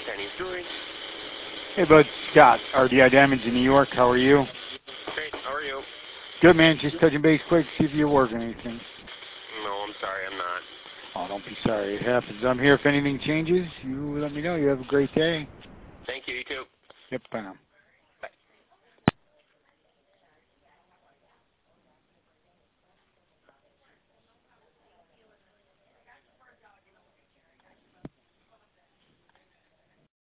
Chinese jewelry. Hey, bud. Scott, RDI Diamonds in New York. How are you? Great. How are you? Good, man. Just touching base quick, see if you're working anything. No, I'm sorry. I'm not. Oh, don't be sorry. It happens. I'm here if anything changes. You let me know. You have a great day. Thank you. You too. Yep, bye now.